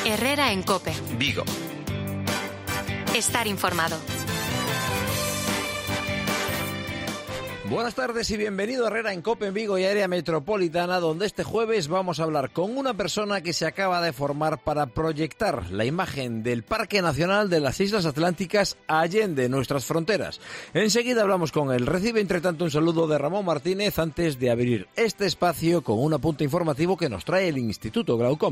Herrera en COPE. Vigo. Estar informado. Buenas tardes y bienvenido a Herrera en COPE en Vigo y área metropolitana, donde este jueves vamos a hablar con una persona que se acaba de formar para proyectar la imagen del Parque Nacional de las Islas Atlánticas allende nuestras fronteras. Enseguida hablamos con él. Recibe entre tanto un saludo de Ramón Martínez antes de abrir este espacio con un apunte informativo que nos trae el Instituto Glaucom.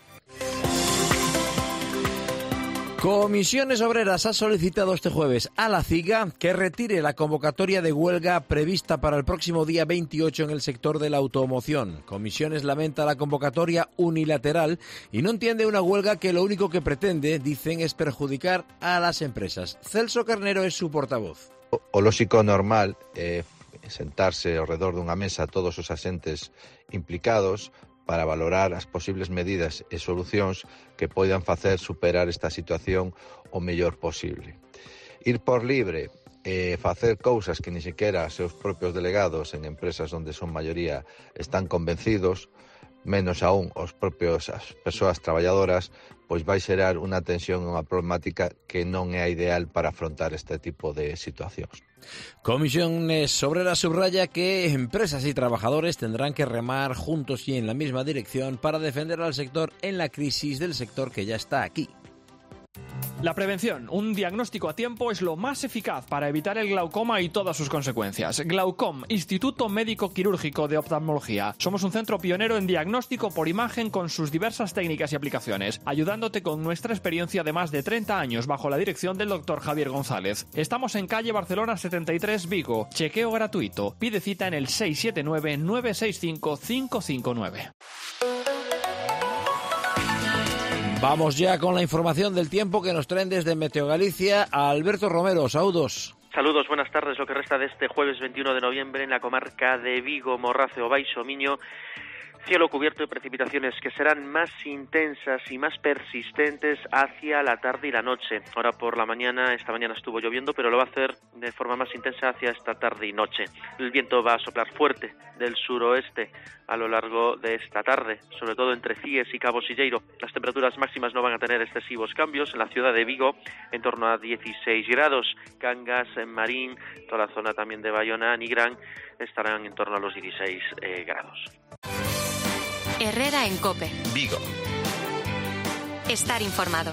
Comisiones Obreras ha solicitado este jueves a la CIGA que retire la convocatoria de huelga prevista para el próximo día 28 en el sector de la automoción. Comisiones lamenta la convocatoria unilateral y no entiende una huelga que lo único que pretende, dicen, es perjudicar a las empresas. Celso Carnero es su portavoz. O lógico normal sentarse alrededor dunha mesa todos os asentes implicados para valorar as posibles medidas e solucións que poidan facer superar esta situación o mellor posible. Ir por libre e facer cousas que ni sequera os seus propios delegados en empresas onde son maioría están convencidos, menos aún as persoas traballadoras, pois vai xerar unha tensión e unha problemática que non é a ideal para afrontar este tipo de situacións. Comisiones Obreras subraya que empresas y trabajadores tendrán que remar juntos y en la misma dirección para defender al sector en la crisis del sector que ya está aquí. La prevención, un diagnóstico a tiempo, es lo más eficaz para evitar el glaucoma y todas sus consecuencias. Glaucom, Instituto Médico Quirúrgico de Oftalmología. Somos un centro pionero en diagnóstico por imagen con sus diversas técnicas y aplicaciones, ayudándote con nuestra experiencia de más de 30 años bajo la dirección del Dr. Javier González. Estamos en calle Barcelona 73, Vigo. Chequeo gratuito. Pide cita en el 679-965-559. Vamos ya con la información del tiempo que nos traen desde Meteo Galicia a Alberto Romero. Saludos. Saludos, buenas tardes. Lo que resta de este jueves 21 de noviembre en la comarca de Vigo, Morrazo, o Baixo Miño, cielo cubierto de precipitaciones que serán más intensas y más persistentes hacia la tarde y la noche. Ahora por la mañana, esta mañana estuvo lloviendo, pero lo va a hacer de forma más intensa hacia esta tarde y noche. El viento va a soplar fuerte del suroeste a lo largo de esta tarde, sobre todo entre Cíes y Cabo Silleiro. Las temperaturas máximas no van a tener excesivos cambios. En la ciudad de Vigo, en torno a 16 grados. Cangas, en Marín, toda la zona también de Bayona, Nigrán, estarán en torno a los 16 grados. Herrera en COPE. Vigo. Estar informado.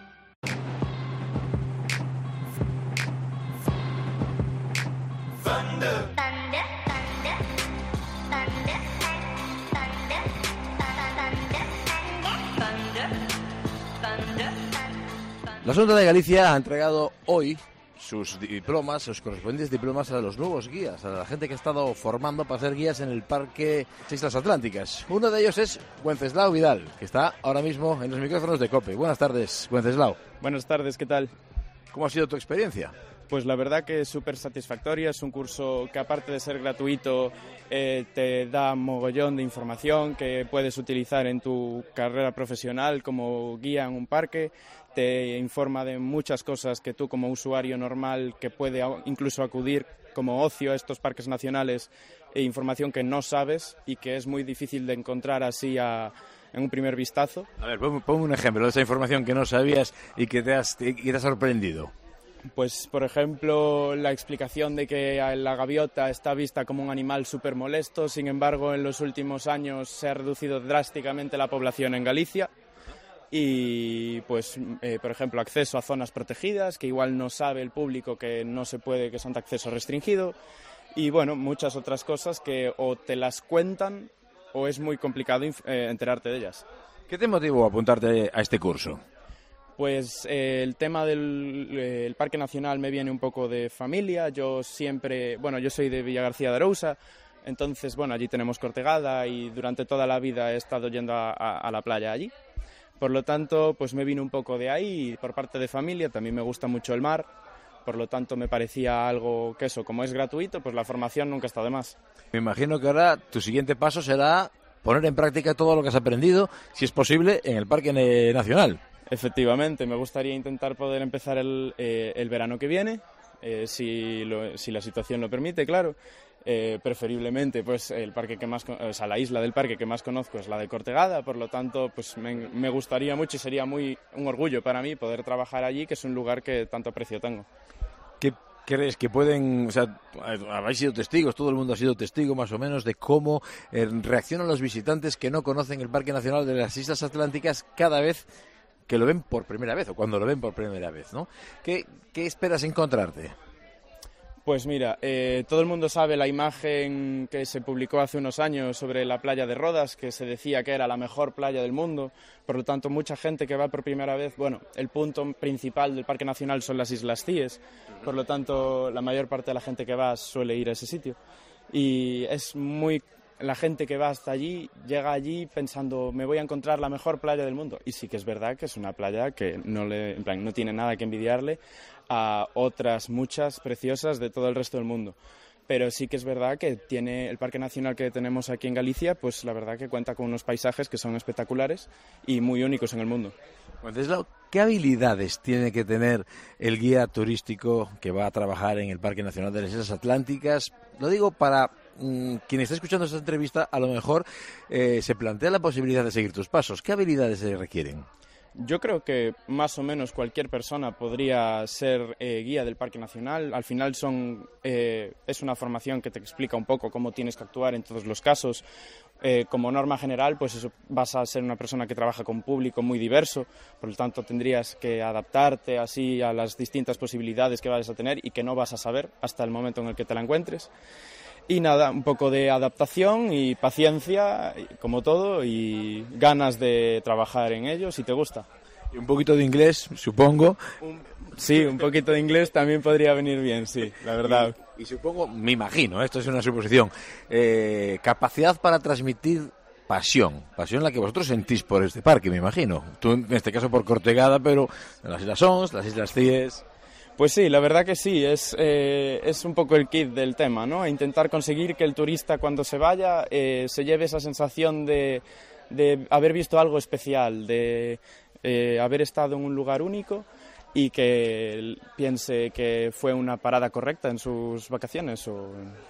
La Xunta de Galicia ha entregado hoy sus diplomas, sus correspondientes diplomas a los nuevos guías, a la gente que ha estado formando para ser guías en el Parque Islas Atlánticas. Uno de ellos es Wenceslao Vidal, que está ahora mismo en los micrófonos de COPE. Buenas tardes, Wenceslao. Buenas tardes, ¿qué tal? ¿Cómo ha sido tu experiencia? Pues la verdad que es súper satisfactoria. Es un curso que, aparte de ser gratuito, te da mogollón de información que puedes utilizar en tu carrera profesional como guía en un parque. Te informa de muchas cosas que tú, como usuario normal, que puede incluso acudir como ocio a estos parques nacionales, e información que no sabes y que es muy difícil de encontrar así en un primer vistazo. A ver, ponme un ejemplo de esa información que no sabías y que te ha sorprendido. Pues, por ejemplo, la explicación de que la gaviota está vista como un animal súper molesto. Sin embargo, en los últimos años se ha reducido drásticamente la población en Galicia. Y, pues, por ejemplo, acceso a zonas protegidas, que igual no sabe el público que no se puede, que son de acceso restringido. Y, bueno, muchas otras cosas que o te las cuentan o es muy complicado enterarte de ellas. ¿Qué te motivó a apuntarte a este curso? Pues el tema del Parque Nacional me viene un poco de familia. Yo soy de Villagarcía de Arousa, entonces, allí tenemos Cortegada y durante toda la vida he estado yendo a la playa allí. Por lo tanto, pues me vino un poco de ahí, y por parte de familia también me gusta mucho el mar. Por lo tanto, me parecía algo que eso, como es gratuito, pues la formación nunca está de más. Me imagino que ahora tu siguiente paso será poner en práctica todo lo que has aprendido, si es posible, en el Parque Nacional. Efectivamente, me gustaría intentar poder empezar el verano que viene, si la situación lo permite, claro. Preferiblemente, pues el parque que más, o sea, la isla del parque que más conozco es la de Cortegada, por lo tanto, pues me gustaría mucho y sería un orgullo para mí poder trabajar allí, que es un lugar que tanto aprecio tengo. ¿Qué crees que pueden, o sea, habéis sido testigos, todo el mundo ha sido testigo más o menos de cómo reaccionan los visitantes que no conocen el Parque Nacional de las Islas Atlánticas cada vez que lo ven por primera vez o cuando lo ven por primera vez, ¿no? ¿Qué esperas encontrarte? Pues mira, todo el mundo sabe la imagen que se publicó hace unos años sobre la playa de Rodas, que se decía que era la mejor playa del mundo. Por lo tanto, mucha gente que va por primera vez, bueno, el punto principal del Parque Nacional son las Islas Cíes. Por lo tanto, la mayor parte de la gente que va suele ir a ese sitio. Y la gente que va hasta allí, llega allí pensando, me voy a encontrar la mejor playa del mundo. Y sí que es verdad que es una playa que no tiene nada que envidiarle a otras muchas preciosas de todo el resto del mundo. Pero sí que es verdad que tiene el Parque Nacional que tenemos aquí en Galicia, pues la verdad que cuenta con unos paisajes que son espectaculares y muy únicos en el mundo. Wenceslao, ¿qué habilidades tiene que tener el guía turístico que va a trabajar en el Parque Nacional de las Islas Atlánticas? Lo digo para quien está escuchando esta entrevista, a lo mejor se plantea la posibilidad de seguir tus pasos. ¿Qué habilidades se requieren? Yo creo que más o menos cualquier persona podría ser guía del Parque Nacional. Al final es una formación que te explica un poco cómo tienes que actuar en todos los casos. Como norma general, pues vas a ser una persona que trabaja con público muy diverso, por lo tanto tendrías que adaptarte así a las distintas posibilidades que vas a tener y que no vas a saber hasta el momento en el que te la encuentres. Y nada, un poco de adaptación y paciencia, como todo, y ganas de trabajar en ello, si te gusta. Y un poquito de inglés, supongo. Sí, un poquito de inglés también podría venir bien, sí, la verdad. Y supongo, me imagino, esto es una suposición, capacidad para transmitir pasión la que vosotros sentís por este parque, me imagino. Tú, en este caso, por Cortegada, pero en las Islas Ons, las Islas Cíes. Pues sí, la verdad que sí, es un poco el kit del tema, ¿no? Intentar conseguir que el turista cuando se vaya se lleve esa sensación de haber visto algo especial, de haber estado en un lugar único y que piense que fue una parada correcta en sus vacaciones o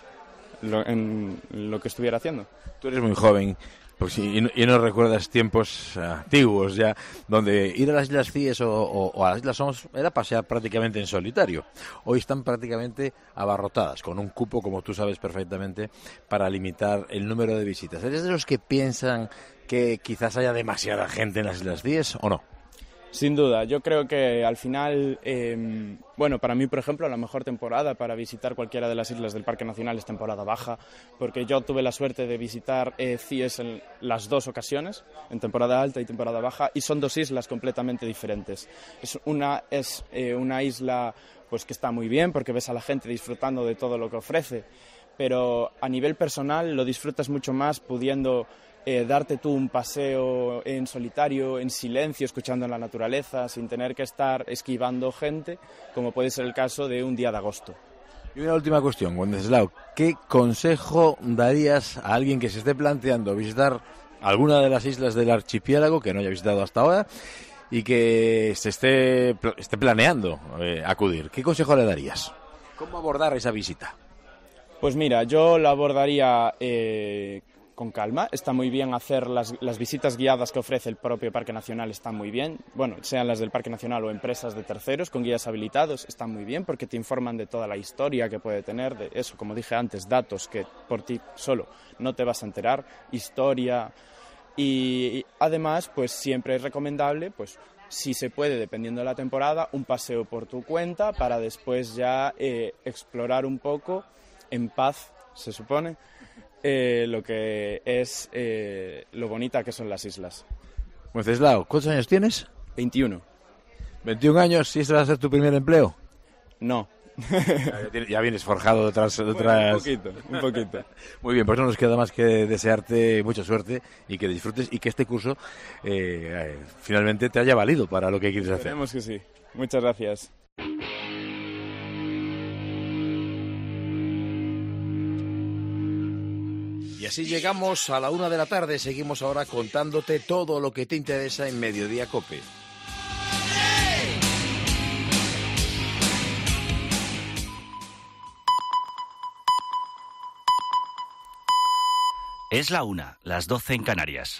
en lo que estuviera haciendo. Tú eres muy joven. Pues y no recuerdas tiempos antiguos ya, donde ir a las Islas Cíes o a las Islas Ons era pasear prácticamente en solitario. Hoy están prácticamente abarrotadas, con un cupo, como tú sabes perfectamente, para limitar el número de visitas. ¿Eres de los que piensan que quizás haya demasiada gente en las Islas Cíes o no? Sin duda, yo creo que al final, bueno, para mí, por ejemplo, la mejor temporada para visitar cualquiera de las islas del Parque Nacional es temporada baja, porque yo tuve la suerte de visitar Cíes en las dos ocasiones, en temporada alta y temporada baja, y son dos islas completamente diferentes. Es una isla pues que está muy bien, porque ves a la gente disfrutando de todo lo que ofrece, pero a nivel personal lo disfrutas mucho más pudiendo darte tú un paseo en solitario, en silencio, escuchando la naturaleza, sin tener que estar esquivando gente, como puede ser el caso de un día de agosto. Y una última cuestión, Wenceslao, ¿qué consejo darías a alguien que se esté planteando visitar alguna de las islas del archipiélago, que no haya visitado hasta ahora, y que se esté planeando acudir? ¿Qué consejo le darías? ¿Cómo abordar esa visita? Pues mira, yo la abordaría con calma. Está muy bien hacer las visitas guiadas que ofrece el propio Parque Nacional, están muy bien. Bueno, sean las del Parque Nacional o empresas de terceros con guías habilitados, están muy bien porque te informan de toda la historia que puede tener, de eso, como dije antes, datos que por ti solo no te vas a enterar, historia. Y además, pues siempre es recomendable, pues si se puede, dependiendo de la temporada, un paseo por tu cuenta para después ya explorar un poco en paz, se supone, lo que es lo bonita que son las islas. Wenceslao, ¿cuántos años tienes? 21. 21 años, ¿y este va a ser tu primer empleo? No. Ya vienes forjado detrás. Bueno, un poquito. Muy bien, pues no nos queda más que desearte mucha suerte y que disfrutes y que este curso finalmente te haya valido para lo que quieres hacer. Esperemos que sí. Muchas gracias. Y así llegamos a la 1 de la tarde. Seguimos ahora contándote todo lo que te interesa en Mediodía Cope. Es la 1, las 12 en Canarias.